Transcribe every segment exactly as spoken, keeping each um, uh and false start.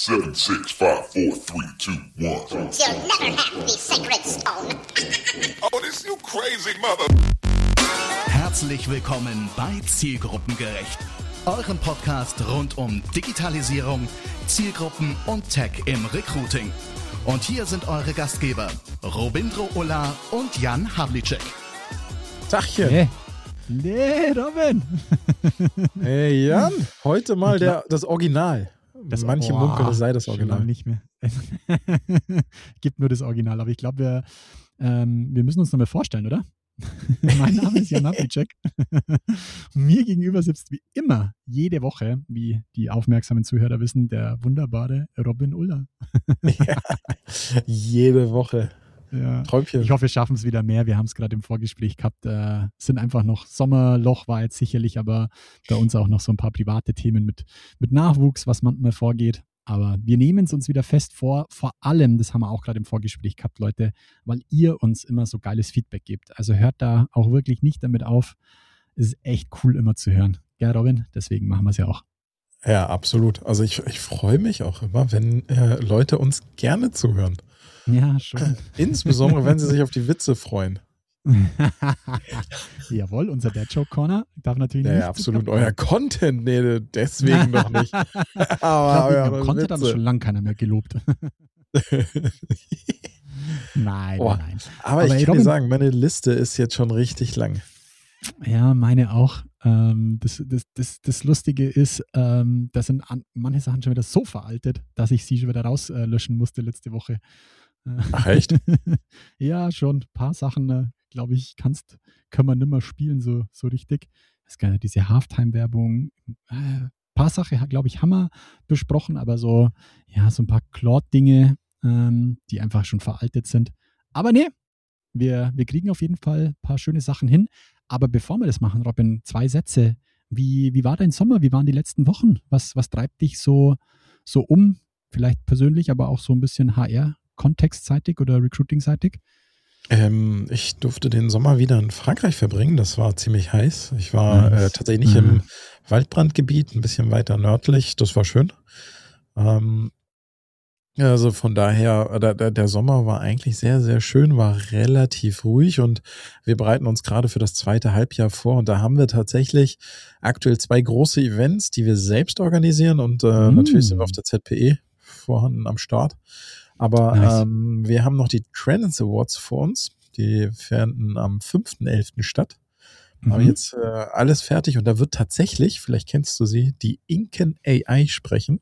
Seven, six, five, four, three, two, one. You'll never have the sacred stone. Oh, this you crazy mother... Herzlich willkommen bei Zielgruppengerecht, eurem Podcast rund um Digitalisierung, Zielgruppen und Tech im Recruiting. Und hier sind eure Gastgeber, Robindro Ulla und Jan Havlicek. Tachchen. Nee, nee Robin. Hey Jan, heute mal der, das Original. Das, Manche oh, munkeln, es sei das schon Original. lange nicht mehr. Gibt nur das Original, aber ich glaube, wir, ähm, wir müssen uns noch mal vorstellen, oder? Mein Name ist Jan Havlicek. Mir gegenüber sitzt wie immer, jede Woche, wie die aufmerksamen Zuhörer wissen, der wunderbare Robin Ulla. Ja, jede Woche. Ja. Träumchen. Ich hoffe, wir schaffen es wieder mehr. Wir haben es gerade im Vorgespräch gehabt. Äh, sind einfach noch Sommerloch war jetzt sicherlich, aber bei uns auch noch so ein paar private Themen mit, mit Nachwuchs, was manchmal vorgeht. Aber wir nehmen es uns wieder fest vor, vor allem, das haben wir auch gerade im Vorgespräch gehabt, Leute, weil ihr uns immer so geiles Feedback gebt. Also hört da auch wirklich nicht damit auf. Es ist echt cool, immer zu hören. Ja, Robin, deswegen machen wir es ja auch. Ja, absolut. Also ich, ich freue mich auch immer, wenn äh, Leute uns gerne zuhören. Ja, schon. Insbesondere, wenn sie sich auf die Witze freuen. Jawohl, unser Dad Joke Corner darf natürlich Ja, nicht. ja, absolut. Euer Content, nee, deswegen noch nicht. Aber ich glaub, euer Content hat uns Witze. schon lange keiner mehr gelobt. Nein, Oh, nein. aber, ich ey, kann Robin, dir sagen, meine Liste ist jetzt schon richtig lang. Ja, meine auch. Ähm, das, das, das, das Lustige ist, ähm, da sind an, manche Sachen schon wieder so veraltet, dass ich sie schon wieder rauslöschen äh, musste letzte Woche. Ach, echt? Ja, schon. Ein paar Sachen, äh, glaube ich, kannst, können wir nicht mehr spielen so, so richtig. Das kann, diese Halftime-Werbung, ein äh, paar Sachen, glaube ich, haben wir besprochen, aber so, ja, so ein paar Claude-Dinge, ähm, die einfach schon veraltet sind. Aber nee, wir, wir kriegen auf jeden Fall ein paar schöne Sachen hin. Aber bevor wir das machen, Robin, zwei Sätze. Wie, wie war dein Sommer? Wie waren die letzten Wochen? Was, was treibt dich so, so um? Vielleicht persönlich, aber auch so ein bisschen H R-kontextseitig oder Recruiting-seitig? Ähm, ich durfte den Sommer wieder in Frankreich verbringen. Das war ziemlich heiß. Ich war Nice. äh, tatsächlich Ja. im Waldbrandgebiet, ein bisschen weiter nördlich. Das war schön. Ähm, ja, also von daher, der, der, der Sommer war eigentlich sehr, sehr schön, war relativ ruhig und wir bereiten uns gerade für das zweite Halbjahr vor. Und da haben wir tatsächlich aktuell zwei große Events, die wir selbst organisieren und äh, Mm. natürlich sind wir auf der Z P E vorhanden am Start. Aber Nice. ähm, wir haben noch die Trends Awards vor uns. Die finden am fünften elften statt. Mhm. Aber jetzt äh, alles fertig und da wird tatsächlich, vielleicht kennst du sie, die Inken A I sprechen.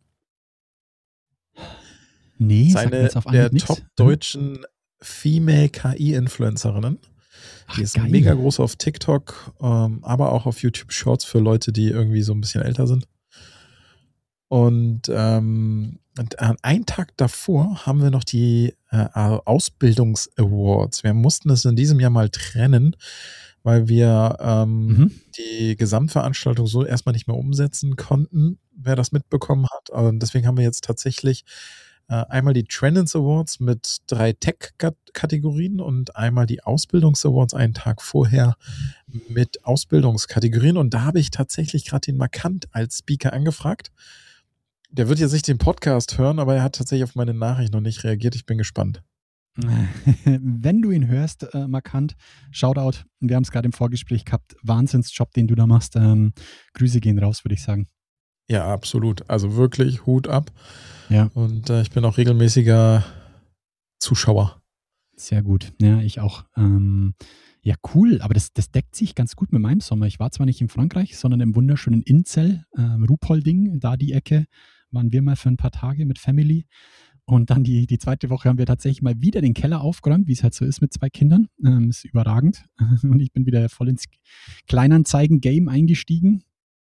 Nee, sagt mir Seine jetzt auf der Anhieb nix. top deutschen Female K I-Influencerinnen. Ach, Die ist geil. mega groß auf TikTok, ähm, aber auch auf YouTube Shorts für Leute, die irgendwie so ein bisschen älter sind. Und, ähm, und äh, einen Tag davor haben wir noch die äh, Ausbildungs-Awards. Wir mussten es in diesem Jahr mal trennen, weil wir ähm, Mhm. die Gesamtveranstaltung so erstmal nicht mehr umsetzen konnten, wer das mitbekommen hat. Und deswegen haben wir jetzt tatsächlich äh, einmal die Trends Awards mit drei Tech-Kategorien und einmal die Ausbildungs-Awards einen Tag vorher mit Ausbildungskategorien. Und da habe ich tatsächlich gerade den Markant als Speaker angefragt. Der wird jetzt nicht den Podcast hören, aber er hat tatsächlich auf meine Nachricht noch nicht reagiert. Ich bin gespannt. Wenn du ihn hörst, äh, markant, Shoutout. Wir haben es gerade im Vorgespräch gehabt. Wahnsinnsjob, den du da machst. Ähm, Grüße gehen raus, würde ich sagen. Ja, absolut. Also wirklich Hut ab. Ja. Und äh, ich bin auch regelmäßiger Zuschauer. Sehr gut. Ja, ich auch. Ähm, ja, cool. Aber das, das deckt sich ganz gut mit meinem Sommer. Ich war zwar nicht in Frankreich, sondern im wunderschönen Inzell, ähm, Ruhpolding, da die Ecke, waren wir mal für ein paar Tage mit Family. Und dann die, die zweite Woche haben wir tatsächlich mal wieder den Keller aufgeräumt, wie es halt so ist mit zwei Kindern. Ähm, ist überragend. Und ich bin wieder voll ins Kleinanzeigen-Game eingestiegen.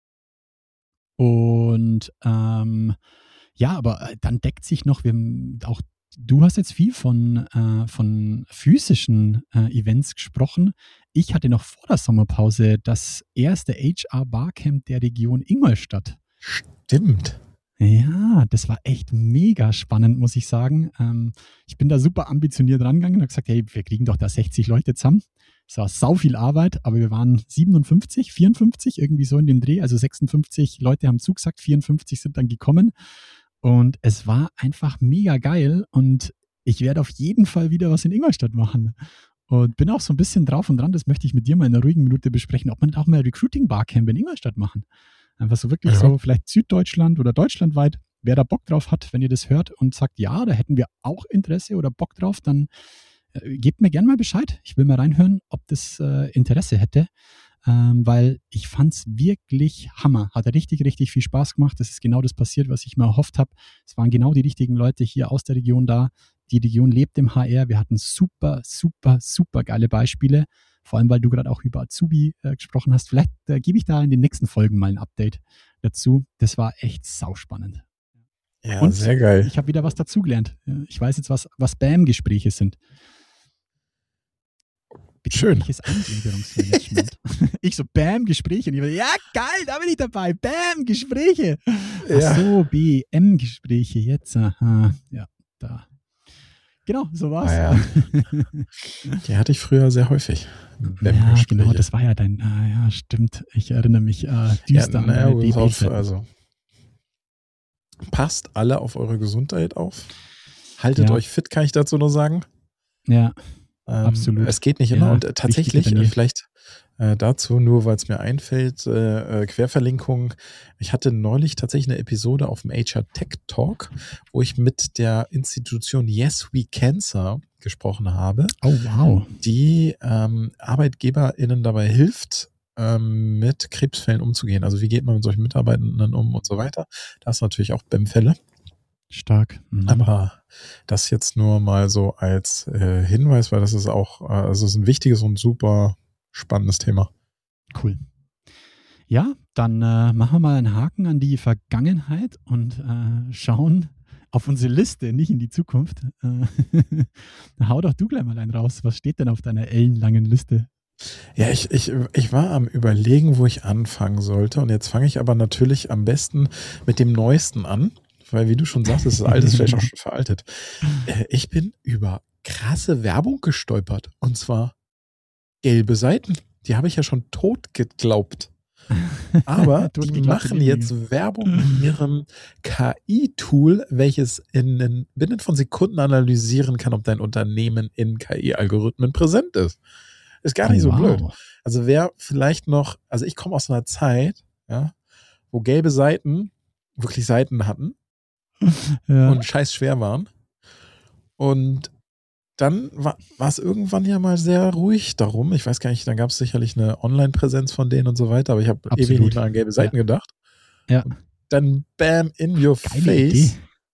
Und ähm, ja, aber dann deckt sich noch, wir haben auch, du hast jetzt viel von, äh, von physischen äh, Events gesprochen. Ich hatte noch vor der Sommerpause das erste H R-Barcamp der Region Ingolstadt. Stimmt. Ja, das war echt mega spannend, muss ich sagen. Ähm, ich bin da super ambitioniert rangegangen und habe gesagt, hey, wir kriegen doch da sechzig Leute zusammen. Es war sau viel Arbeit, aber wir waren siebenundfünfzig, vierundfünfzig, irgendwie so in dem Dreh. Also sechsundfünfzig Leute haben zugesagt, vierundfünfzig sind dann gekommen. Und es war einfach mega geil und ich werde auf jeden Fall wieder was in Ingolstadt machen. Und bin auch so ein bisschen drauf und dran, das möchte ich mit dir mal in einer ruhigen Minute besprechen, ob man auch mal Recruiting-Barcamp in Ingolstadt machen. Einfach so wirklich ja. so vielleicht Süddeutschland oder deutschlandweit. Wer da Bock drauf hat, wenn ihr das hört und sagt, ja, da hätten wir auch Interesse oder Bock drauf, dann äh, gebt mir gerne mal Bescheid. Ich will mal reinhören, ob das äh, Interesse hätte. Ähm, weil ich fand es wirklich Hammer. Hat richtig, richtig viel Spaß gemacht. Das ist genau das passiert, was ich mir erhofft habe. Es waren genau die richtigen Leute hier aus der Region da. Die Region lebt im H R. Wir hatten super, super, super geile Beispiele. Vor allem, weil du gerade auch über Azubi äh, gesprochen hast. Vielleicht äh, gebe ich da in den nächsten Folgen mal ein Update dazu. Das war echt sauspannend. Ja, Und sehr geil. Ich habe wieder was dazugelernt. Ich weiß jetzt, was, was B A M-Gespräche sind. Schön. Eingliederungsmanagement. Ich so, B A M-Gespräche. Ja, geil, da bin ich dabei. B A M-Gespräche. Ja. Ach so, B M-Gespräche. Jetzt, aha. Ja, da. Genau, so war's. Ah, ja. Die hatte ich früher sehr häufig. Ja, genau, das war ja dein, ah, ja, stimmt. Ich erinnere mich äh, düster ja, an ja, auf, also passt alle auf eure Gesundheit auf. Haltet ja. euch fit, kann ich dazu nur sagen. Ja, ähm, absolut. Es geht nicht immer. Ja, und äh, tatsächlich, äh, vielleicht äh, dazu, nur weil es mir einfällt, äh, äh, Querverlinkung. Ich hatte neulich tatsächlich eine Episode auf dem H R Tech Talk, wo ich mit der Institution Yes We Cancer gesprochen habe. Oh, wow. Die ähm, ArbeitgeberInnen dabei hilft, ähm, mit Krebsfällen umzugehen. Also wie geht man mit solchen Mitarbeitenden um und so weiter. Da ist natürlich auch B E M-Fälle. Stark. Mhm. Aber das jetzt nur mal so als äh, Hinweis, weil das ist auch, äh, also es ist ein wichtiges und super spannendes Thema. Cool. Ja, dann äh, machen wir mal einen Haken an die Vergangenheit und äh, schauen auf unsere Liste, nicht in die Zukunft. Äh, hau doch du gleich mal einen raus. Was steht denn auf deiner ellenlangen Liste? Ja, ich, ich, ich war am Überlegen, wo ich anfangen sollte. Und jetzt fange ich aber natürlich am besten mit dem Neuesten an. Weil, wie du schon sagst, das ist alt, ist vielleicht auch schon veraltet. Ich bin über krasse Werbung gestolpert. Und zwar gelbe Seiten. Die habe ich ja schon tot geglaubt. Aber tot die machen jetzt Werbung mit ihrem K I-Tool, welches in, in binnen von Sekunden analysieren kann, ob dein Unternehmen in K I-Algorithmen präsent ist. Ist gar nicht oh, so wow. blöd. Also wer vielleicht noch, also ich komme aus einer Zeit, ja, wo gelbe Seiten wirklich Seiten hatten. Ja. Und scheiß schwer waren. Und dann war es irgendwann ja mal sehr ruhig darum. Ich weiß gar nicht, dann gab es sicherlich eine Online-Präsenz von denen und so weiter, aber ich habe ewig nicht mal an gelbe Seiten ja. gedacht. Ja. Und dann bam, in your Geile face. Idee.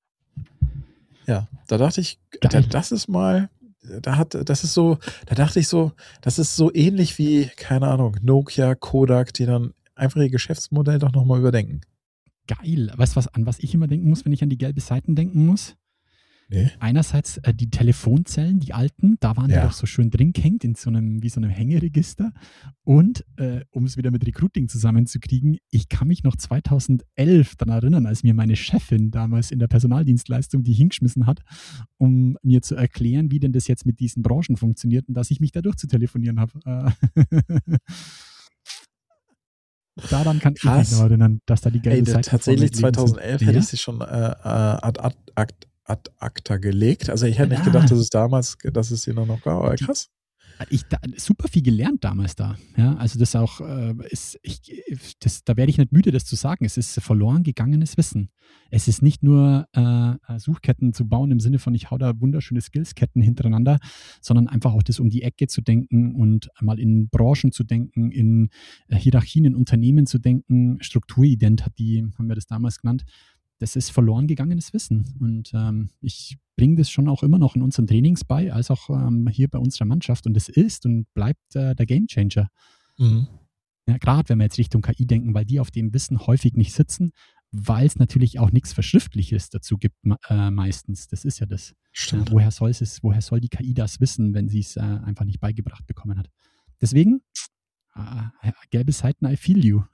Ja, da dachte ich, da, das ist mal, da hat, das ist so, da dachte ich so, das ist so ähnlich wie, keine Ahnung, Nokia, Kodak, die dann einfach ihr Geschäftsmodell doch nochmal überdenken. Geil. Weißt du, was, an was ich immer denken muss, wenn ich an die gelbe Seiten denken muss? Nee. Einerseits äh, die Telefonzellen, die alten, da waren ja. die doch so schön drin gehängt in so einem, wie so einem Hängeregister. Und äh, um es wieder mit Recruiting zusammenzukriegen, ich kann mich noch zweitausendelf daran erinnern, als mir meine Chefin damals in der Personaldienstleistung die hingeschmissen hat, um mir zu erklären, wie denn das jetzt mit diesen Branchen funktioniert und dass ich mich da durchzutelefonieren habe. Daran kann Krass. ich mich noch erinnern, dass da die gelbe Ey, Seite tatsächlich zweitausendelf hätte ja? ich sie schon äh, ad, ad, ad, ad acta gelegt. Also ich hätte ja. nicht gedacht, dass es damals, dass es sie noch noch gab. Aber krass. Ich da, super viel gelernt damals da. Ja, also das auch äh, ist, ich, das, da werde ich nicht müde, das zu sagen. Es ist verloren gegangenes Wissen. Es ist nicht nur äh, Suchketten zu bauen im Sinne von, ich hau da wunderschöne Skillsketten hintereinander, sondern einfach auch das um die Ecke zu denken und mal in Branchen zu denken, in äh, Hierarchien in Unternehmen zu denken. Strukturident hat die, haben wir das damals genannt. Das ist verloren gegangenes Wissen. Und ähm, ich bringe das schon auch immer noch in unseren Trainings bei, als auch ähm, hier bei unserer Mannschaft. Und es ist und bleibt äh, der Gamechanger. Mhm. Ja, gerade wenn wir jetzt Richtung K I denken, weil die auf dem Wissen häufig nicht sitzen, weil es natürlich auch nichts Verschriftliches dazu gibt äh, meistens. Das ist ja das. Stimmt. Äh, woher soll es, woher soll die K I das wissen, wenn sie es äh, einfach nicht beigebracht bekommen hat? Deswegen, äh, gelbe Seiten, I feel you.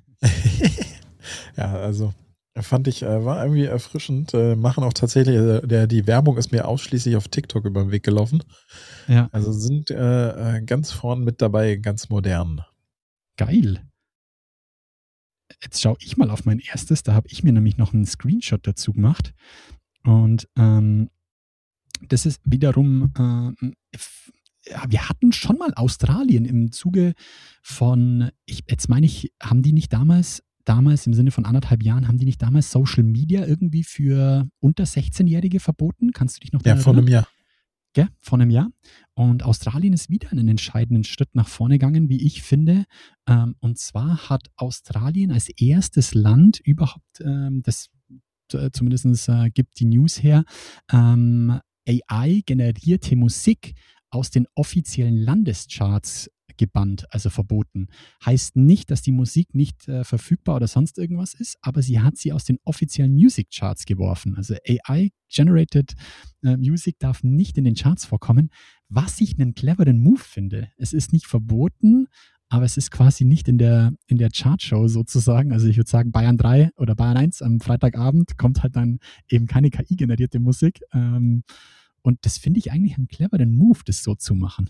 Ja, also fand ich, äh, war irgendwie erfrischend. Äh, machen auch tatsächlich, äh, der, die Werbung ist mir ausschließlich auf TikTok über den Weg gelaufen. Ja. Also sind äh, ganz vorn mit dabei, ganz modern. Geil. jetzt schaue ich mal auf mein erstes, da habe ich mir nämlich noch einen Screenshot dazu gemacht. Und ähm, das ist wiederum, äh, ja, wir hatten schon mal Australien im Zuge von, ich, jetzt meine ich, haben die nicht damals, damals im Sinne von anderthalb Jahren, haben die nicht damals Social Media irgendwie für unter sechzehnjährige verboten? Kannst du dich noch daran Ja, vor einem Jahr. Gell? Vor einem Jahr. Und Australien ist wieder einen entscheidenden Schritt nach vorne gegangen, wie ich finde. Ähm, und zwar hat Australien als erstes Land überhaupt, ähm, das äh, zumindest äh, gibt die News her, ähm, A I-generierte Musik aus den offiziellen Landescharts gebannt, also verboten. Heißt nicht, dass die Musik nicht äh, verfügbar oder sonst irgendwas ist, aber sie hat sie aus den offiziellen Music Charts geworfen. Also A I-generated äh, Music darf nicht in den Charts vorkommen, was ich einen cleveren Move finde. Es ist nicht verboten, aber es ist quasi nicht in der, in der Chartshow sozusagen. Also ich würde sagen, Bayern drei oder Bayern eins am Freitagabend kommt halt dann eben keine K I-generierte Musik. Ähm, und das finde ich eigentlich einen cleveren Move, das so zu machen.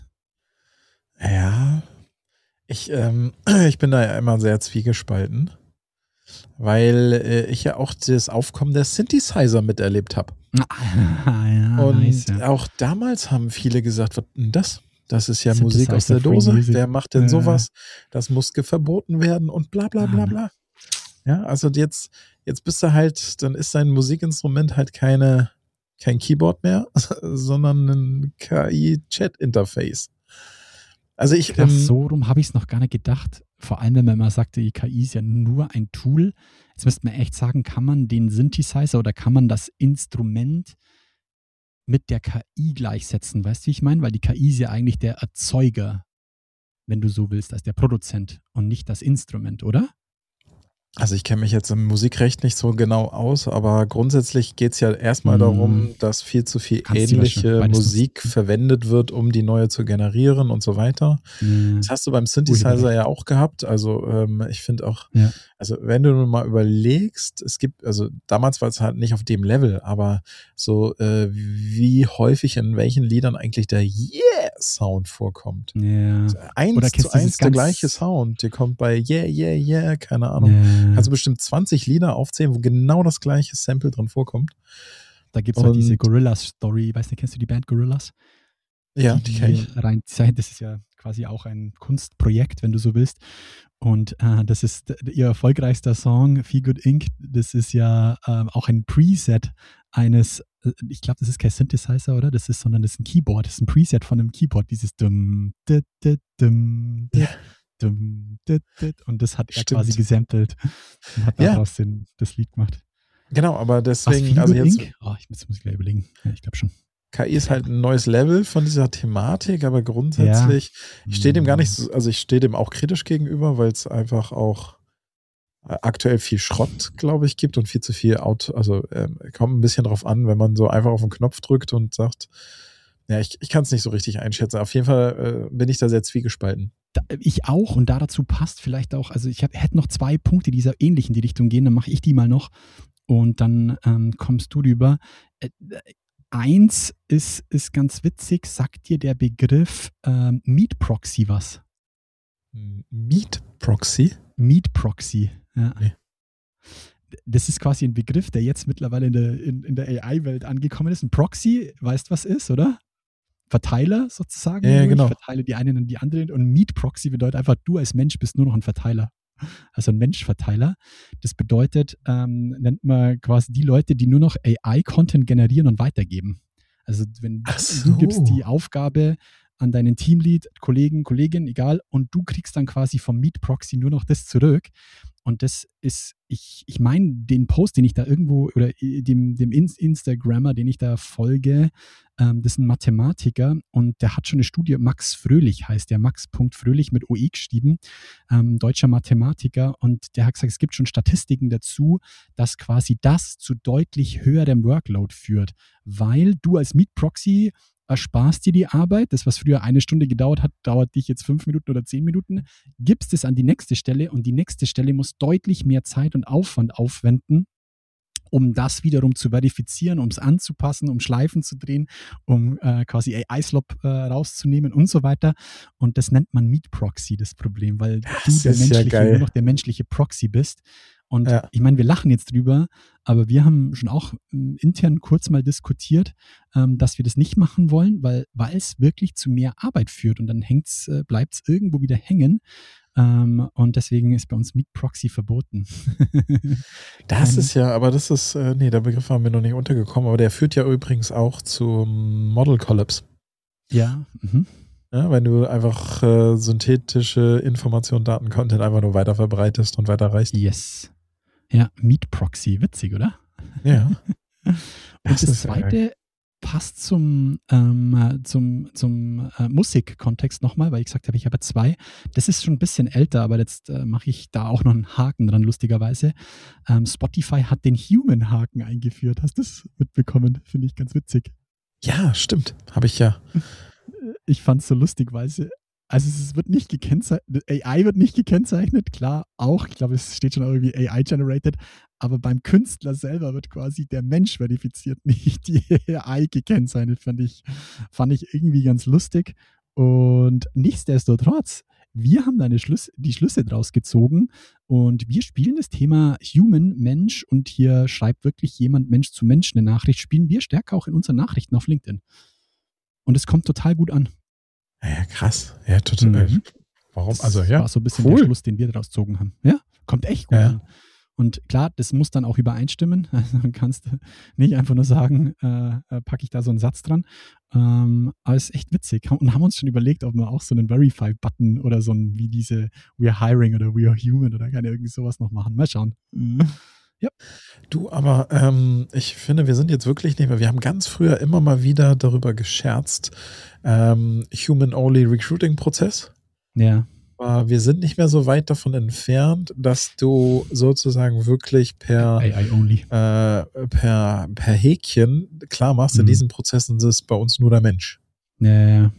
Ja, ich, ähm, ich bin da ja immer sehr zwiegespalten, weil äh, ich ja auch das Aufkommen der Synthesizer miterlebt habe. Ah, ja, und nice, ja. auch damals haben viele gesagt, was denn das? Das ist ja Synthesizer Musik aus der Free Dose. Music. Wer macht denn Ja. sowas? Das muss ge- verboten werden und bla bla bla Ah. bla. Ja, also jetzt, jetzt bist du halt, dann ist dein Musikinstrument halt keine, kein Keyboard mehr, sondern ein K I-Chat-Interface. Also ich, Krass, ähm, so rum habe ich es noch gar nicht gedacht. Vor allem, wenn man immer sagte, die K I ist ja nur ein Tool. Jetzt müsste man echt sagen, kann man den Synthesizer oder kann man das Instrument mit der K I gleichsetzen? Weißt du, wie ich meine? Weil die K I ist ja eigentlich der Erzeuger, wenn du so willst, als der Produzent und nicht das Instrument, oder? Also ich kenne mich jetzt im Musikrecht nicht so genau aus, aber grundsätzlich geht es ja erstmal Mm. darum, dass viel zu viel Kannst du ähnliche löschen, beides Musik nutzen. verwendet wird, um die neue zu generieren und so weiter. Ja. Das hast du beim Synthesizer Urheberrecht. ja auch gehabt. Also ähm, ich finde auch, Ja. also wenn du mal überlegst, es gibt, also damals war es halt nicht auf dem Level, aber so äh, wie häufig in welchen Liedern eigentlich der Yeah-Sound vorkommt. Ja. Eins Oder zu kennst du eins dieses der ganz- gleiche Sound. Der kommt bei Yeah, Yeah, Yeah, keine Ahnung. Ja. Kannst du bestimmt zwanzig Lieder aufzählen, wo genau das gleiche Sample drin vorkommt. Da gibt es halt diese Und- Gorillaz-Story. Weißt du, kennst du die Band Gorillaz? Ja, die kenn ich. rein sein. Das ist ja quasi auch ein Kunstprojekt, wenn du so willst. Und äh, das ist d- ihr erfolgreichster Song, Feel Good Inc. Das ist ja ähm, auch ein Preset eines, äh, ich glaube, das ist kein Synthesizer, oder? Das ist, sondern das ist ein Keyboard. Das ist ein Preset von einem Keyboard, dieses dum, dit, dit, dum, dit, Ja. dum, dit, dit. Und das hat er Stimmt. quasi gesampelt und hat Ja. daraus den, das Lied gemacht. Genau, aber Was, deswegen, Feel also Good jetzt, Inc? Oh, ich muss, muss ich gleich überlegen. Ja, ich glaube schon. K I ist halt ein neues Level von dieser Thematik, aber grundsätzlich, ich stehe dem gar nicht so, also ich stehe dem auch kritisch gegenüber, weil es einfach auch äh, aktuell viel Schrott, glaube ich, gibt und viel zu viel Auto, also ähm, kommt ein bisschen drauf an, wenn man so einfach auf den Knopf drückt und sagt, ja, ich, ich kann es nicht so richtig einschätzen. Auf jeden Fall äh, bin ich da sehr zwiegespalten. Da, ich auch und dazu passt vielleicht auch, also ich hab, hätte noch zwei Punkte, die so ähnlich in die Richtung gehen, dann mache ich die mal noch und dann ähm, kommst du rüber. Äh, eins ist, ist ganz witzig, sagt dir der Begriff ähm, Meat Proxy was? Meat Proxy? Meat Proxy, ja. Nee. Das ist quasi ein Begriff, der jetzt mittlerweile in der, in, in der A I-Welt angekommen ist. Ein Proxy, weißt was ist, oder? Verteiler sozusagen. Ja, ja, nur. genau. Ich verteile die einen und die anderen. Und Meat Proxy bedeutet einfach, du als Mensch bist nur noch ein Verteiler. Also ein Menschverteiler. Das bedeutet, ähm, nennt man quasi die Leute, die nur noch A I-Content generieren und weitergeben. Also wenn Ach du so. gibst die Aufgabe an deinen Teamlead, Kollegen, Kollegin, egal, und du kriegst dann quasi vom Meat Proxy nur noch das zurück. Und das ist, ich, ich meine, den Post, den ich da irgendwo, oder dem, dem Instagrammer, den ich da folge, ähm, das ist ein Mathematiker und der hat schon eine Studie, Max Fröhlich heißt der, Max.Fröhlich mit O E geschrieben, ähm, deutscher Mathematiker, und der hat gesagt, es gibt schon Statistiken dazu, dass quasi das zu deutlich höherem Workload führt, weil du als Meat Proxy ersparst dir die Arbeit. Das, was früher eine Stunde gedauert hat, dauert dich jetzt fünf Minuten oder zehn Minuten. Gibst es an die nächste Stelle und die nächste Stelle muss deutlich mehr Zeit und Aufwand aufwenden, um das wiederum zu verifizieren, um es anzupassen, um Schleifen zu drehen, um äh, quasi A I-Slop äh, rauszunehmen und so weiter. Und das nennt man Meat Proxy, das Problem, weil Das du der ist ja menschliche, geil. nur noch der menschliche Proxy bist. Und Ja. ich meine, wir lachen jetzt drüber, aber wir haben schon auch ähm, intern kurz mal diskutiert, ähm, dass wir das nicht machen wollen, weil weil es wirklich zu mehr Arbeit führt und dann hängt's, äh, bleibt es irgendwo wieder hängen. Ähm, und deswegen ist bei uns Meat Proxy verboten. Das Keine- ist ja, aber das ist, äh, nee, der Begriff war mir noch nicht untergekommen, aber der führt ja übrigens auch zum Model Collapse. Ja, mhm. Ja, wenn du einfach äh, synthetische Information, Daten, Content einfach nur weiter verbreitest und weiter reichst. Yes. Ja, Meat Proxy, witzig, oder? Ja. Und Das das, ist, äh, zweite passt zum, ähm, äh, zum, zum äh, Musikkontext nochmal, weil ich gesagt habe, ich habe zwei. Das ist schon ein bisschen älter, aber jetzt äh, mache ich da auch noch einen Haken dran, lustigerweise. Ähm, Spotify hat den Human-Haken eingeführt. Hast du das mitbekommen? Finde ich ganz witzig. Ja, stimmt. Habe ich ja. Ich fand es so lustig, weil sie, also es wird nicht gekennzeichnet, A I wird nicht gekennzeichnet, klar, auch, ich glaube, es steht schon irgendwie A I-generated, aber beim Künstler selber wird quasi der Mensch verifiziert, nicht die A I gekennzeichnet, fand ich, fand ich irgendwie ganz lustig. Und nichtsdestotrotz, wir haben da eine Schlüsse, die Schlüsse draus gezogen und wir spielen das Thema Human, Mensch, und hier schreibt wirklich jemand Mensch zu Mensch eine Nachricht, spielen wir stärker auch in unseren Nachrichten auf LinkedIn. Und es kommt total gut an. Ja, krass. Ja, total. Mhm. Warum? Das Also, ja. war so ein bisschen cool. der Schluss, den wir daraus gezogen haben. Ja, kommt echt gut Ja. an. Und klar, das muss dann auch übereinstimmen. Also man kannst nicht einfach nur sagen, äh, packe ich da so einen Satz dran. Ähm, aber es ist echt witzig. Und haben uns schon überlegt, ob wir auch so einen Verify-Button oder so ein, wie diese We're Hiring oder We're Human oder kann irgend sowas noch machen. Mal schauen. Mhm. Du, aber ähm, ich finde, wir sind jetzt wirklich nicht mehr, wir haben ganz früher immer mal wieder darüber gescherzt, ähm, Human-Only Recruiting-Prozess. Ja. Aber wir sind nicht mehr so weit davon entfernt, dass du sozusagen wirklich per, A I only. äh, per, per Häkchen klar machst, in Mhm. diesen Prozessen ist bei uns nur der Mensch. Ja, ja.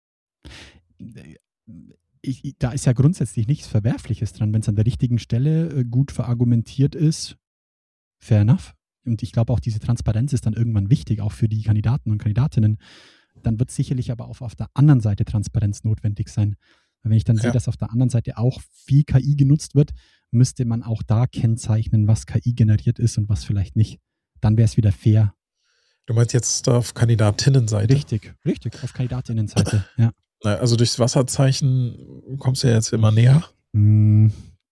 Ich, ich, da ist ja grundsätzlich nichts Verwerfliches dran, wenn es an der richtigen Stelle äh, gut verargumentiert ist. Fair enough. Und ich glaube auch, diese Transparenz ist dann irgendwann wichtig, auch für die Kandidaten und Kandidatinnen. Dann wird sicherlich aber auch auf der anderen Seite Transparenz notwendig sein. Weil wenn ich dann Ja. sehe, dass auf der anderen Seite auch viel K I genutzt wird, müsste man auch da kennzeichnen, was K I generiert ist und was vielleicht nicht. Dann wäre es wieder fair. Du meinst jetzt auf Kandidatinnenseite? Richtig, richtig, auf Kandidatinnenseite, ja. Na, also durchs Wasserzeichen kommst du ja jetzt immer näher. Hm.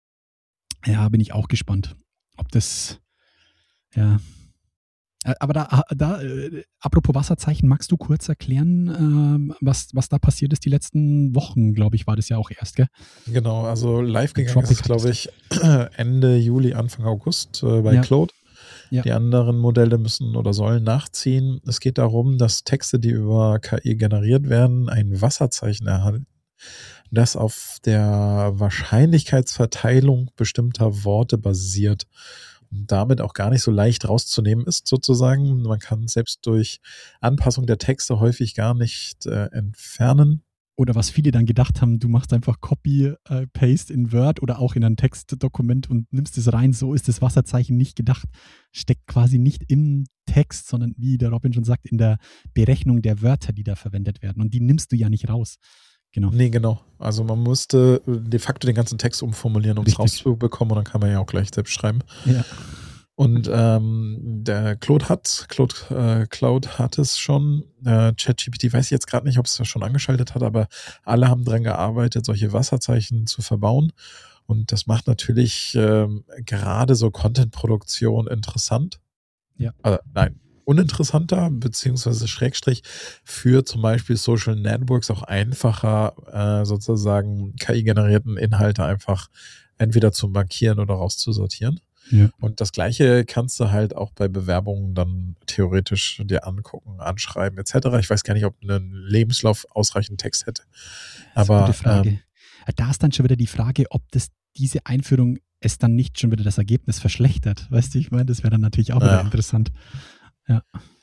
Ja, bin ich auch gespannt, ob das, ja. Äh, Aber da, da äh, apropos Wasserzeichen, magst du kurz erklären, ähm, was, was da passiert ist die letzten Wochen, glaube ich, war das ja auch erst, gell? Genau, also live gegangen Tropic ist es, glaube ich, Ende Juli, Anfang August äh, bei Ja. Claude. Ja. Die anderen Modelle müssen oder sollen nachziehen. Es geht darum, dass Texte, die über K I generiert werden, ein Wasserzeichen erhalten, das auf der Wahrscheinlichkeitsverteilung bestimmter Worte basiert und damit auch gar nicht so leicht rauszunehmen ist, sozusagen. Man kann selbst durch Anpassung der Texte häufig gar nicht äh, entfernen. Oder was viele dann gedacht haben, du machst einfach Copy, äh, Paste in Word oder auch in ein Textdokument und nimmst es rein. So ist das Wasserzeichen nicht gedacht. Steckt quasi nicht im Text, sondern wie der Robin schon sagt, in der Berechnung der Wörter, die da verwendet werden. Und die nimmst du ja nicht raus. Genau. Nee, genau. Also man musste de facto den ganzen Text umformulieren, um es Richtig. rauszubekommen, und dann kann man ja auch gleich selbst schreiben. Ja. Und ähm, der Claude hat, Claude, äh, Cloud hat es schon, äh, ChatGPT weiß ich jetzt gerade nicht, ob es das schon angeschaltet hat, aber alle haben dran gearbeitet, solche Wasserzeichen zu verbauen. Und das macht natürlich ähm, gerade so Content-Produktion interessant. Ja. Also, nein, uninteressanter, beziehungsweise Schrägstrich für zum Beispiel Social Networks auch einfacher, äh, sozusagen K I-generierten Inhalte einfach entweder zu markieren oder rauszusortieren. Ja. Und das Gleiche kannst du halt auch bei Bewerbungen dann theoretisch dir angucken, anschreiben et cetera. Ich weiß gar nicht, ob ein Lebenslauf ausreichend Text hätte. Das ist eine Aber gute Frage. ähm, Da ist dann schon wieder die Frage, ob das diese Einführung es dann nicht schon wieder das Ergebnis verschlechtert. Weißt du, ich meine, das wäre dann natürlich auch wieder Ja. interessant. Ja.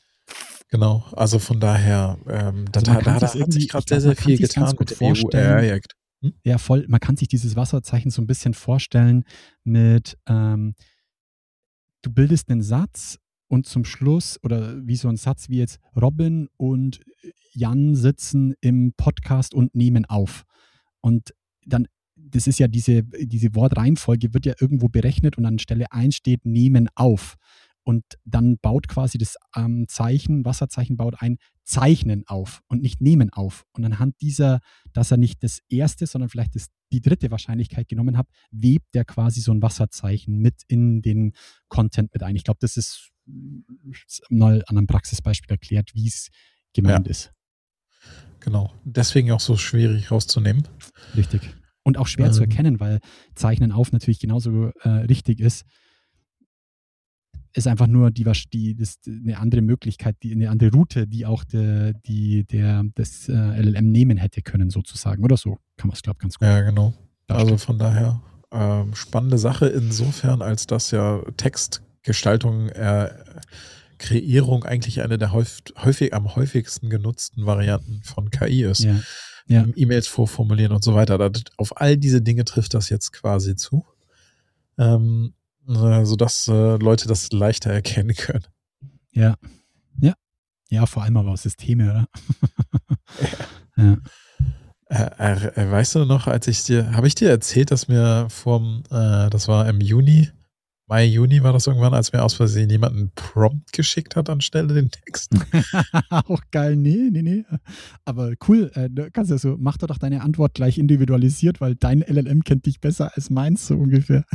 genau, also von daher, ähm, da, Also man da, kann da sich's hat sich irgendwie- gerade ich glaub, sehr, sehr man kann viel sich's ganz getan gut mit dem E U vorstellen. A I-Act. Hm? Ja, voll. Man kann sich dieses Wasserzeichen so ein bisschen vorstellen mit, ähm, du bildest einen Satz und zum Schluss, oder wie so ein Satz wie jetzt, Robin und Jan sitzen im Podcast und nehmen auf. Und dann, das ist ja diese, diese Wortreihenfolge wird ja irgendwo berechnet und an Stelle eins steht nehmen auf. Und dann baut quasi das ähm, Zeichen, Wasserzeichen baut ein Zeichnen auf und nicht nehmen auf. Und anhand dieser, dass er nicht das erste, sondern vielleicht das, die dritte Wahrscheinlichkeit genommen hat, webt er quasi so ein Wasserzeichen mit in den Content mit ein. Ich glaube, das ist mal an einem Praxisbeispiel erklärt, wie es gemeint Ja. ist. Genau. Deswegen auch so schwierig rauszunehmen. Richtig. Und auch schwer Ähm. zu erkennen, weil Zeichnen auf natürlich genauso äh, richtig ist. Ist einfach nur die, die, das, eine andere Möglichkeit, die, eine andere Route, die auch de, die, der, das äh, L L M nehmen hätte können, sozusagen. Oder so kann man es, glaube ich, ganz gut. Ja, genau. darstellen. Also von daher ähm, spannende Sache insofern, als dass ja Textgestaltung, äh, Kreierung eigentlich eine der häufig, häufig am häufigsten genutzten Varianten von K I ist. Ja. Ja. E-Mails vorformulieren und so weiter. Das, auf all diese Dinge trifft das jetzt quasi zu. Ähm, äh, sodass äh, Leute das leichter erkennen können. Ja. Ja. Ja, vor allem aber aus Systeme, oder? Ja. Äh, äh, weißt du noch, als ich dir, habe ich dir erzählt, dass mir vom, äh, das war im Juni, Mai, Juni war das irgendwann, als mir aus Versehen jemand einen Prompt geschickt hat anstelle den Text. Auch geil, nee, nee, nee. Aber cool, äh, du kannst ja so, mach doch deine Antwort gleich individualisiert, weil dein L L M kennt dich besser als meins, so ungefähr.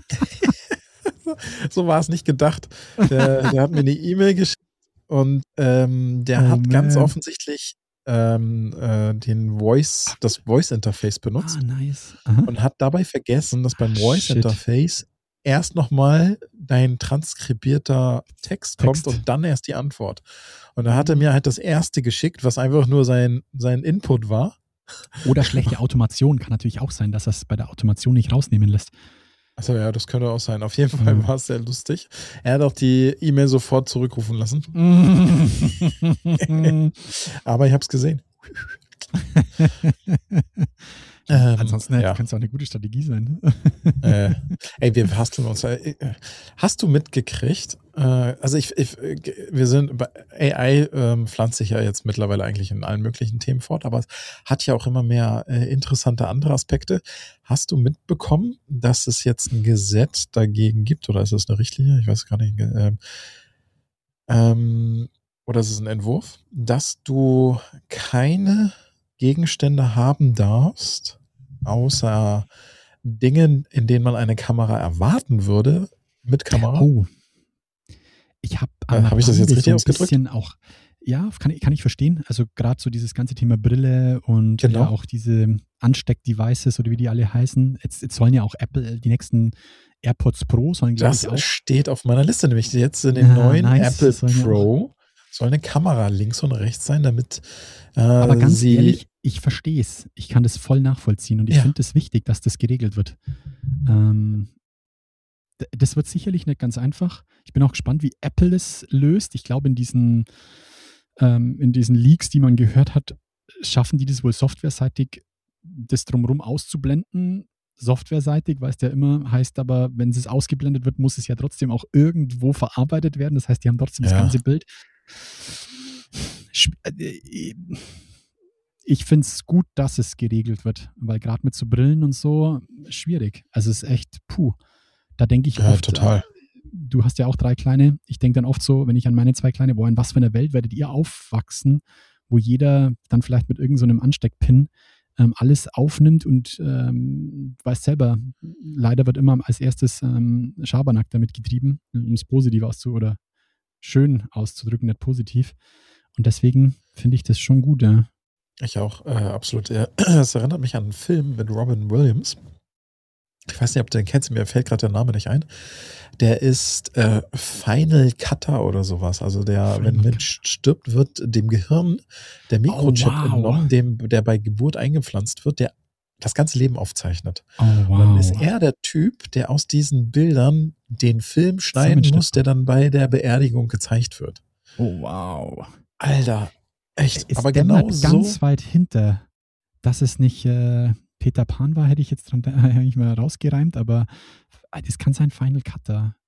So war es nicht gedacht. Der, der hat mir eine E-Mail geschickt und ähm, der Oh, hat man. ganz offensichtlich ähm, äh, den Voice, das Voice-Interface benutzt Ah, nice. Aha. und hat dabei vergessen, dass beim Shit. Voice-Interface erst nochmal dein transkribierter Text kommt Text. und dann erst die Antwort. Und da hat er mir halt das erste geschickt, was einfach nur sein, sein Input war. Oder schlechte Automation kann natürlich auch sein, dass er es bei der Automation nicht rausnehmen lässt. Achso, ja, das könnte auch sein. Auf jeden Fall Mhm. war es sehr lustig. Er hat auch die E-Mail sofort zurückrufen lassen. Aber ich habe es gesehen. ähm, Ansonsten ja. ja. könnte es auch eine gute Strategie sein. äh, ey, wir hasteln uns. Äh, hast du mitgekriegt? Äh, also ich, ich, wir sind bei A I ähm, pflanzt sich ja jetzt mittlerweile eigentlich in allen möglichen Themen fort, aber es hat ja auch immer mehr äh, interessante andere Aspekte. Hast du mitbekommen, dass es jetzt ein Gesetz dagegen gibt, oder ist es eine Richtlinie? Ich weiß gar nicht. Ähm, ähm, oder ist es ein Entwurf, dass du keine Gegenstände haben darfst, außer Dingen, in denen man eine Kamera erwarten würde, mit Kamera. Oh. Ich habe Äh, hab ich das jetzt richtig so ein ausgedrückt? bisschen auch, ja, kann, ich- kann ich verstehen. Also gerade so dieses ganze Thema Brille und Genau. ja, auch diese Ansteck-Devices oder wie die alle heißen. Jetzt, jetzt sollen ja auch Apple, die nächsten AirPods Pro sollen, glaube Das ich, auch. steht auf meiner Liste, nämlich jetzt in dem Ja, neuen nice. Apple Das sollen ja Pro soll eine Kamera links und rechts sein, damit äh, Aber ganz sie ehrlich, ich verstehe es. Ich kann das voll nachvollziehen und ich Ja. finde es wichtig, dass das geregelt wird. Ähm, d- das wird sicherlich nicht ganz einfach. Ich bin auch gespannt, wie Apple es löst. Ich glaube, in diesen, ähm, in diesen Leaks, die man gehört hat, schaffen die das wohl softwareseitig, das drumherum auszublenden. Softwareseitig, weißt ja immer, heißt aber, wenn es ausgeblendet wird, muss es ja trotzdem auch irgendwo verarbeitet werden. Das heißt, die haben trotzdem das Ja. ganze Bild. Sch- äh, Ich finde es gut, dass es geregelt wird, weil gerade mit so Brillen und so, schwierig. Also es ist echt, puh. Da denke ich Ja, oft, total. äh, du hast ja auch drei Kleine. Ich denke dann oft so, wenn ich an meine zwei Kleine, boah, in was für einer Welt werdet ihr aufwachsen, wo jeder dann vielleicht mit irgendeinem so einem Ansteckpin ähm, alles aufnimmt und ähm, weiß selber, leider wird immer als erstes ähm, Schabernack damit getrieben, um es positiv auszu- oder schön auszudrücken, nicht positiv. Und deswegen finde ich das schon gut, ja. Ich auch, äh, absolut. Ja, das erinnert mich an einen Film mit Robin Williams. Ich weiß nicht, ob du den kennst, mir fällt gerade der Name nicht ein. Der ist äh, Final Cutter oder sowas. Also der, Final wenn ein Mensch stirbt, wird dem Gehirn der Mikrochip Oh, wow. entnommen, dem, der bei Geburt eingepflanzt wird, der das ganze Leben aufzeichnet. Oh, wow. Und dann ist er der Typ, der aus diesen Bildern den Film schneiden Zusammenschnitt. muss, der dann bei der Beerdigung gezeigt wird. Oh, wow. Alter, echt. Es Aber dämmert genau so. ganz weit hinter, dass es nicht äh, Peter Pan war, hätte ich jetzt dran eigentlich mal rausgereimt, aber das kann sein Final Cutter.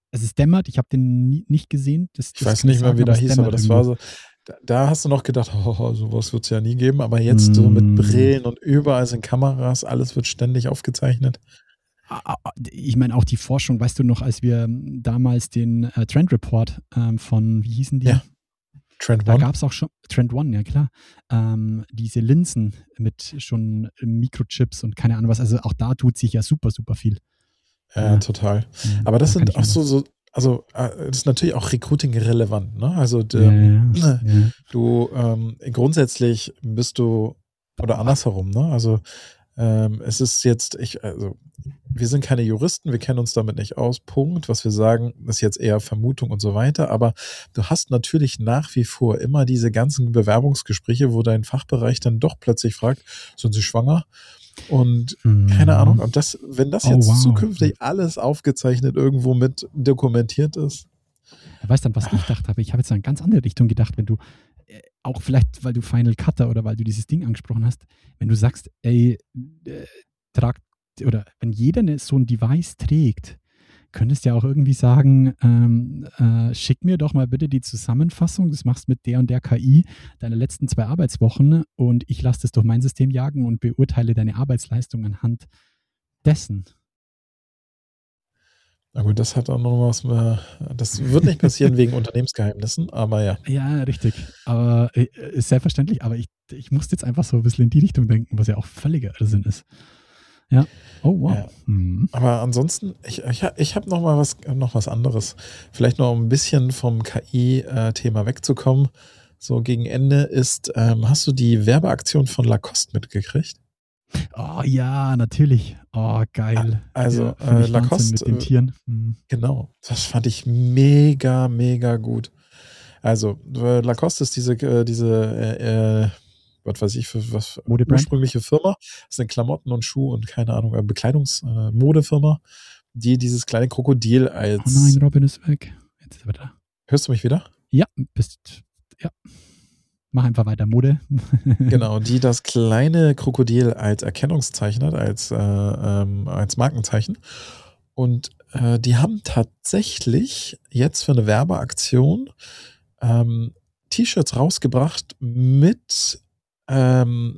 Also es dämmert, ich habe den nie, nicht gesehen. Das, Ich das weiß kann ich nicht mehr, sagen, wie aber der es hieß, dämmert aber das irgendwo. war so, da, da hast du noch gedacht, oh, sowas wird es ja nie geben, aber jetzt so mit Mm. Brillen und überall sind Kameras, alles wird ständig aufgezeichnet. Ah, ah, Ich meine auch die Forschung, weißt du noch, als wir damals den äh, Trend Report ähm, von, wie hießen die? Ja. Trend Da One. gab es auch schon, Trend One, ja klar, ähm, diese Linsen mit schon Mikrochips und keine Ahnung was, also auch da tut sich ja super, super viel. Ja, Ja. total. Ja, Aber das da kann sind ich auch mir so, was- so, also äh, das ist natürlich auch Recruiting relevant, ne? Also d- Ja, ähm, ja, ja. du ähm, grundsätzlich bist du oder andersherum, ne? Also ähm, es ist jetzt, ich, also wir sind keine Juristen, wir kennen uns damit nicht aus. Punkt. Was wir sagen, ist jetzt eher Vermutung und so weiter. Aber du hast natürlich nach wie vor immer diese ganzen Bewerbungsgespräche, wo dein Fachbereich dann doch plötzlich fragt, sind sie schwanger? Und keine Ahnung. Und das, wenn das Oh, jetzt wow. zukünftig alles aufgezeichnet irgendwo mit dokumentiert ist. Weißt du, was ich dachte habe? Ich habe jetzt in eine ganz andere Richtung gedacht, wenn du, äh, auch vielleicht, weil du Final Cutter oder weil du dieses Ding angesprochen hast, wenn du sagst, ey, äh, tragt, oder wenn jeder ne, so ein Device trägt, könntest du ja auch irgendwie sagen, ähm, äh, schick mir doch mal bitte die Zusammenfassung, das machst mit der und der K I, deine letzten zwei Arbeitswochen und ich lasse das durch mein System jagen und beurteile deine Arbeitsleistung anhand dessen. Na gut, das hat auch noch was mehr. Das wird nicht passieren wegen Unternehmensgeheimnissen, aber ja. Ja, richtig. Aber äh, ist selbstverständlich, aber ich, ich musste jetzt einfach so ein bisschen in die Richtung denken, was ja auch völliger Irrsinn ist. Ja. Oh, wow. Ja. Hm. Aber ansonsten, ich, ich, ich habe noch mal was, noch was anderes. Vielleicht noch ein bisschen vom K I-Thema wegzukommen. So gegen Ende ist, ähm, hast du die Werbeaktion von Lacoste mitgekriegt? Oh ja, natürlich. Oh, geil. Also, ja, äh, finde ich Lacoste, Wahnsinn mit den äh, Tieren. Hm. Genau, das fand ich mega, mega gut. Also, äh, Lacoste ist diese, äh, diese, äh, äh, was weiß ich, für was Modebrand? ursprüngliche Firma. Das sind Klamotten und Schuhe und keine Ahnung, äh, Bekleidungs-Modefirma, die dieses kleine Krokodil als. Oh nein, Robin ist weg. Jetzt ist er wieder. Hörst du mich wieder? Ja, bist. Ja. Mach einfach weiter. Mode. Genau, die das kleine Krokodil als Erkennungszeichen hat, als, äh, ähm, als Markenzeichen. Und äh, die haben tatsächlich jetzt für eine Werbeaktion ähm, T-Shirts rausgebracht mit ähm,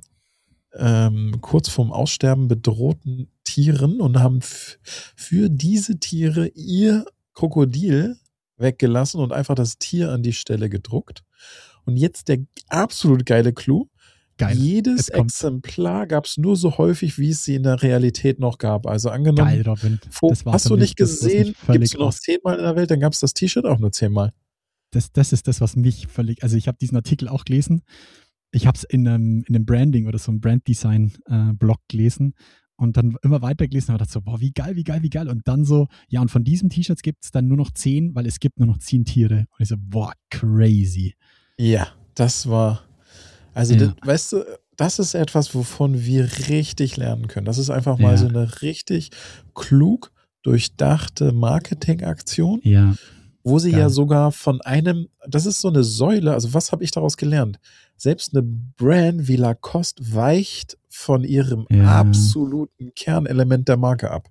ähm, kurz vorm Aussterben bedrohten Tieren und haben f- für diese Tiere ihr Krokodil weggelassen und einfach das Tier an die Stelle gedruckt. Und jetzt der absolut geile Clou. Geil. Jedes Jetzt kommt- Exemplar gab es nur so häufig, wie es sie in der Realität noch gab. Also angenommen, Geil, Robin. Fo- Das war hast für du mich nicht das, was mich gesehen, gibt völlig es nur noch aus- zehnmal in der Welt, dann gab es das T-Shirt auch nur zehnmal. Das, das ist das, was mich völlig, also ich habe diesen Artikel auch gelesen. Ich habe es in einem, in einem Branding oder so einem Branddesign-Blog gelesen und dann immer weiter gelesen und dachte so, boah, wie geil, wie geil, wie geil. Und dann so, ja, und von diesen T-Shirts gibt es dann nur noch zehn, weil es gibt nur noch zehn Tiere. Und ich so, boah, crazy. Ja, das war, also Ja. das, weißt du, das ist etwas, wovon wir richtig lernen können. Das ist einfach mal Ja. so eine richtig klug durchdachte Marketingaktion, Ja, wo sie Geil. ja sogar von einem, das ist so eine Säule, also was habe ich daraus gelernt? Selbst eine Brand wie Lacoste weicht von ihrem Ja. absoluten Kernelement der Marke ab.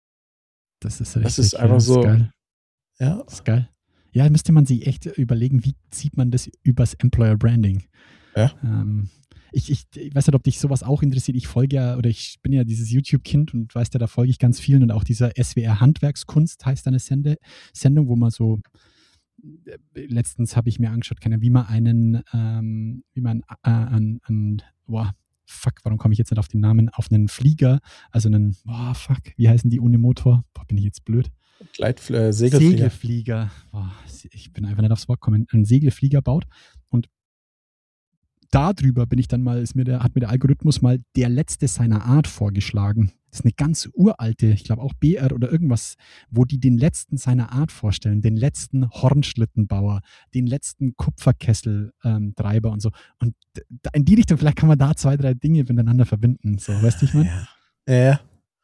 das ist richtig. Das ist einfach ja, so- Ist geil. Ja, Ist geil. Ja, müsste man sich echt überlegen, wie zieht man das übers Employer Branding? Ja. Ähm, ich, ich, ich weiß nicht, ob dich sowas auch interessiert. Ich folge ja, oder ich bin ja dieses YouTube-Kind und weißt ja, da folge ich ganz vielen und auch dieser S W R Handwerkskunst heißt eine Sende, Sendung, wo man so, äh, letztens habe ich mir angeschaut, keine, wie man einen, ähm, wie man äh, an, an, boah, fuck, warum komme ich jetzt nicht auf den Namen, auf einen Flieger, also einen, boah, fuck, wie heißen die ohne Motor? Boah, bin ich jetzt blöd. Gleit, äh, Segelflieger. Segelflieger. Boah, ich bin einfach nicht aufs Wort gekommen. Einen Segelflieger baut und darüber bin ich dann mal, ist mir der, hat mir der Algorithmus mal der letzte seiner Art vorgeschlagen. Das ist eine ganz uralte, ich glaube auch B R oder irgendwas, wo die den letzten seiner Art vorstellen, den letzten Hornschlittenbauer, den letzten Kupferkesseltreiber und so. Und da, in die Richtung, vielleicht kann man da zwei, drei Dinge miteinander verbinden. So, weißt du, ich meine? Ja. Ja.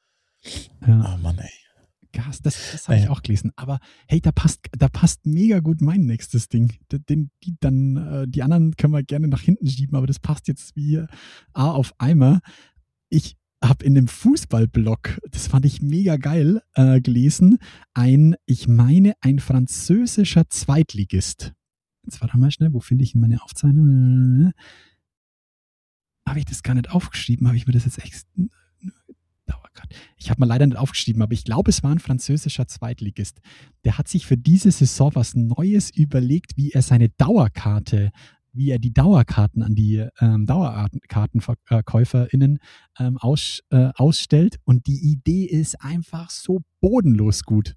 Ja. Oh Mann, ey. Gas, das, das habe ich Ja. auch gelesen. Aber hey, da passt, da passt mega gut mein nächstes Ding. Den, die, dann, äh, die anderen können wir gerne nach hinten schieben, aber das passt jetzt wie A auf Eimer. Ich habe in einem Fußballblog, das fand ich mega geil, äh, gelesen, ein, ich meine, ein französischer Zweitligist. Jetzt warte mal schnell, wo finde ich meine Aufzeichnung? Habe ich das gar nicht aufgeschrieben? Habe ich mir das jetzt echt... Ich habe mal leider nicht aufgeschrieben, aber ich glaube, es war ein französischer Zweitligist. Der hat sich für diese Saison was Neues überlegt, wie er seine Dauerkarte, wie er die Dauerkarten an die ähm, DauerkartenverkäuferInnen ähm, aus, äh, ausstellt. Und die Idee ist einfach so bodenlos gut.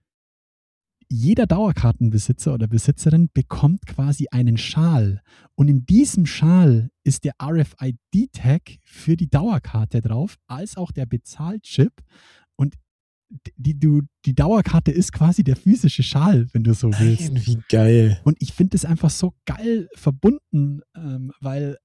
Jeder Dauerkartenbesitzer oder Besitzerin bekommt quasi einen Schal. Und in diesem Schal ist der R F I D-Tag für die Dauerkarte drauf, als auch der Bezahlchip. Und die, die, die Dauerkarte ist quasi der physische Schal, wenn du so willst. Nein, wie geil. Und ich finde das einfach so geil verbunden, ähm, weil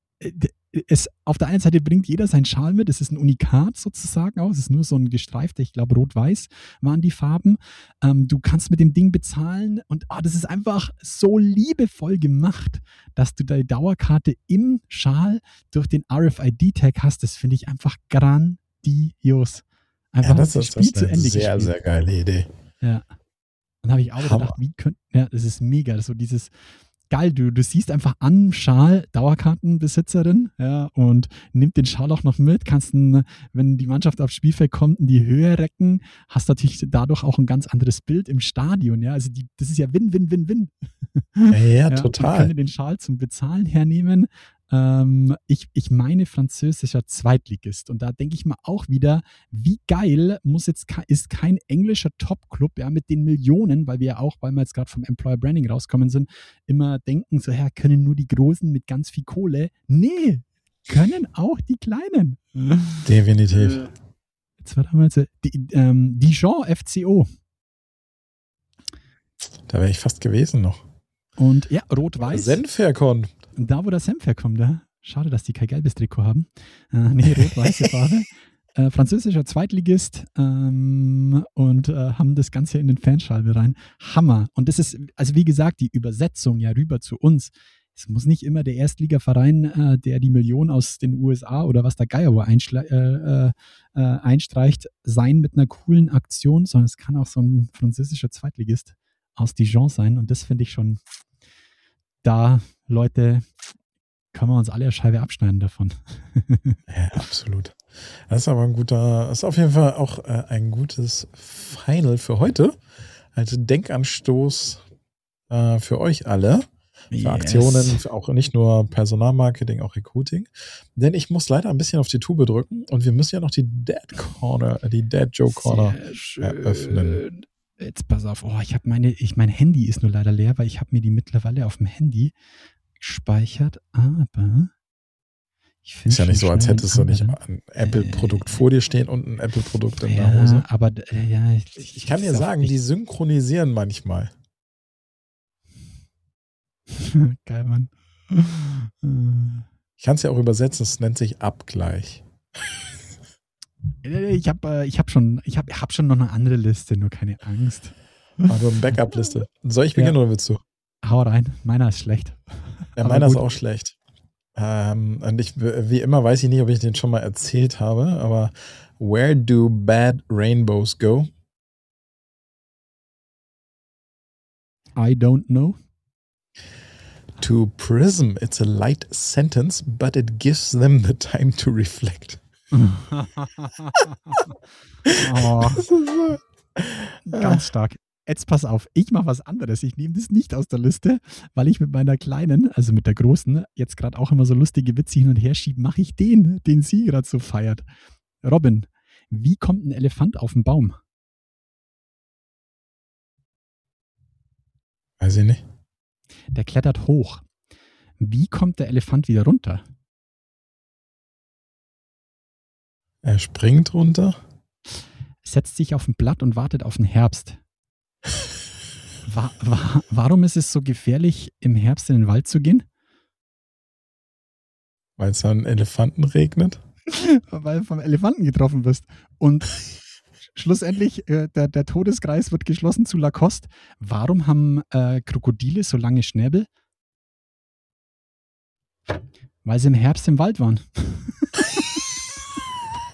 es auf der einen Seite bringt jeder seinen Schal mit, es ist ein Unikat sozusagen auch, es ist nur so ein gestreifter, ich glaube rot-weiß waren die Farben. Ähm, du kannst mit dem Ding bezahlen und oh, das ist einfach so liebevoll gemacht, dass du deine Dauerkarte im Schal durch den R F I D-Tag hast. Das finde ich einfach grandios. Einfach Ja, das das ist, Spiel das ist zu eine Ende sehr, gespielt. sehr geile Idee. Ja. Dann habe ich auch Hammer. gedacht, wie könnte, ja, das ist mega, so dieses geil, du, du siehst einfach am Schal Dauerkartenbesitzerin, ja, und nimmt den Schal auch noch mit, kannst, einen, wenn die Mannschaft aufs Spielfeld kommt, in die Höhe recken, hast natürlich dadurch auch ein ganz anderes Bild im Stadion, ja, also die, das ist ja Win, Win, Win, Win. Ja, ja, Ja, total. man könnte den Schal zum Bezahlen hernehmen. Ähm, ich, ich meine französischer Zweitligist. Und da denke ich mal auch wieder, wie geil muss jetzt ist kein englischer Top-Club, ja, mit den Millionen, weil wir ja auch, weil wir jetzt gerade vom Employer Branding rauskommen sind, immer denken, so, ja, können nur die Großen mit ganz viel Kohle. Nee, können auch die Kleinen. Definitiv. Jetzt war damals die, ähm, Dijon F C O. Da wäre ich fast gewesen noch. Und ja, rot-weiß. Senf herkommt. Da, wo der Senf herkommt, ja. Schade, dass die kein gelbes Trikot haben. Äh, nee, rot-weiße Farbe. Äh, französischer Zweitligist ähm, und äh, haben das Ganze in den Fanschal rein. Hammer. Und das ist, also wie gesagt, die Übersetzung ja rüber zu uns. Es muss nicht immer der Erstligaverein, äh, der die Million aus den U S A oder was der Geier wo einschle- äh, äh, einstreicht, sein mit einer coolen Aktion, sondern es kann auch so ein französischer Zweitligist aus Dijon sein. Und das finde ich schon, da, Leute, können wir uns alle eine Scheibe abschneiden davon. Ja, absolut. Das ist aber ein guter, das ist auf jeden Fall auch äh, ein gutes Final für heute. Also Denkanstoß äh, für euch alle. Für Yes. Aktionen, für auch nicht nur Personalmarketing, auch Recruiting. Denn ich muss leider ein bisschen auf die Tube drücken und wir müssen ja noch die Dead Corner, äh, die Dead Joke Corner Sehr schön. eröffnen. Jetzt pass auf, oh, ich habe meine, ich, mein Handy ist nur leider leer, weil ich habe mir die mittlerweile auf dem Handy gespeichert, aber ich finde Ist ja nicht so, als hättest du nicht anderen. ein Apple-Produkt vor dir stehen und ein Apple-Produkt in der Ja, Hose. aber äh, ja, Ich, ich kann dir sagen, die synchronisieren manchmal. geil, Mann. Ich kann es ja auch übersetzen, es nennt sich Abgleich. Äh, Ich habe äh, ich hab schon, ich hab, hab schon noch eine andere Liste, nur keine Angst. Also eine Backup-Liste. Soll ich beginnen Ja. oder willst du? Hau rein, meiner ist schlecht. Ja, Aber meiner ist gut. auch schlecht. Ähm, und ich, wie immer weiß ich nicht, ob ich den schon mal erzählt habe, aber where do bad rainbows go? I don't know. To prism, it's a light sentence, but it gives them the time to reflect. oh, Das ist so, ganz stark. Jetzt pass auf, ich mache was anderes. Ich nehme das nicht aus der Liste, weil ich mit meiner Kleinen, also mit der Großen, jetzt gerade auch immer so lustige Witze hin und her schiebe, mache ich den, den sie gerade so feiert. Robin, wie kommt ein Elefant auf den Baum? weiß ich nicht. Der klettert hoch. Wie kommt der Elefant wieder runter? Er springt runter. Setzt sich auf ein Blatt und wartet auf den Herbst. Wa wa warum ist es so gefährlich, im Herbst in den Wald zu gehen? Weil es an Elefanten regnet. Weil du vom Elefanten getroffen wirst. Und schlussendlich, äh, der, der Todeskreis wird geschlossen zu Lacoste. Warum haben äh, Krokodile so lange Schnäbel? Weil sie im Herbst im Wald waren.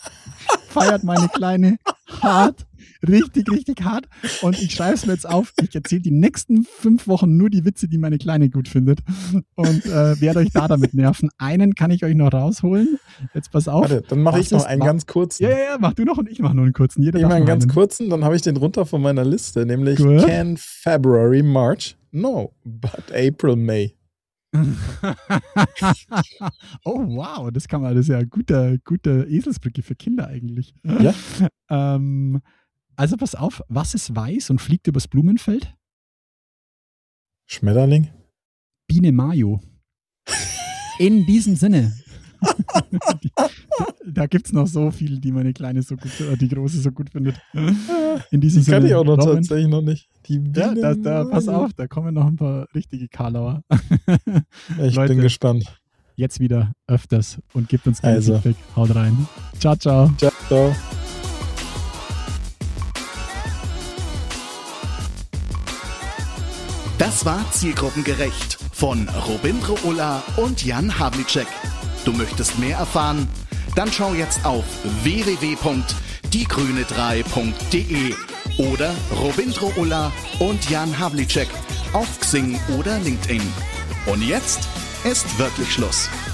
feiert meine Kleine hart. Richtig, richtig hart. Und ich schreibe es mir jetzt auf. Ich erzähle die nächsten fünf Wochen nur die Witze, die meine Kleine gut findet. Und äh, werde euch da damit nerven. Einen kann ich euch noch rausholen. Jetzt pass auf. Warte, dann mache ich noch einen ganz kurzen. Ja, ja, ja, mach du noch und ich mache nur einen kurzen. Jeder ich mache einen ganz einen. kurzen, dann habe ich den runter von meiner Liste, nämlich Gut. Can February, March? No, but April, May. Oh, wow, das kann man, das ist ja eine gute, gute Eselsbrücke für Kinder eigentlich. Ja. ähm, also pass auf, was ist weiß und fliegt übers Blumenfeld? Schmetterling? Biene Mayo. In diesem Sinne. die, da da gibt es noch so viel, die meine Kleine so gut, äh, die Große so gut findet. In diesem Die Sinne. kann ich auch noch Robin, tatsächlich noch nicht. Die ja, Biene da, da, pass Mayo. auf, da kommen noch ein paar richtige Karlauer. Ich Leute, bin gespannt. Jetzt wieder öfters und gebt uns gerne Also. Feedback. Haut rein. Ciao, ciao. Ciao, ciao. Das war Zielgruppengerecht von Robindro Ulla und Jan Havlicek. Du möchtest mehr erfahren? Dann schau jetzt auf w w w punkt die grüne drei punkt de oder Robindro Ulla und Jan Havlicek auf Xing oder LinkedIn. Und jetzt ist wirklich Schluss.